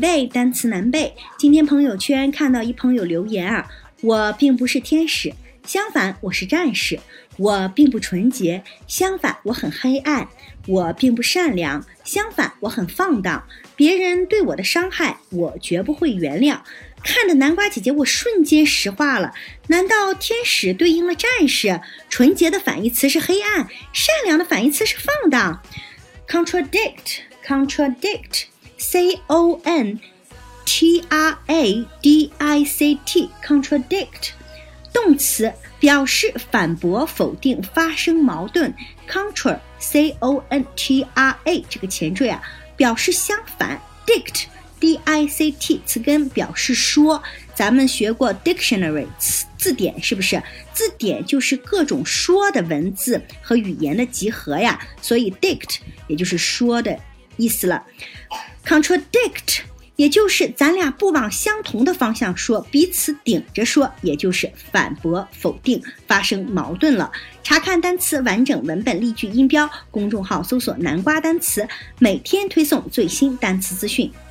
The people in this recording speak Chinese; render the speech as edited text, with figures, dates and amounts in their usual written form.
背，单词难背。今天朋友圈看到一朋友留言啊，我并不是天使，相反我是战士。我并不纯洁，相反我很黑暗。我并不善良，相反我很放荡。别人对我的伤害，我绝不会原谅。看着南瓜姐姐，我瞬间石化了。难道天使对应了战士？纯洁的反义词是黑暗，善良的反义词是放荡。Contradict C-O-N-T-R-A-D-I-C-T Contradict 动词表示反驳、否定、发生矛盾。 Contra C-O-N-T-R-A 这个前缀啊，表示相反。 Dict D-I-C-T 词根表示说。咱们学过 dictionary 字典，是不是？字典就是各种说的文字和语言的集合呀，所以 dict 也就是说的意思了。 Contradict 也就是咱俩不往相同的方向说，彼此顶着说，也就是反驳、否定、发生矛盾了。查看单词完整文本、例句、音标，公众号搜索南瓜单词，每天推送最新单词资讯。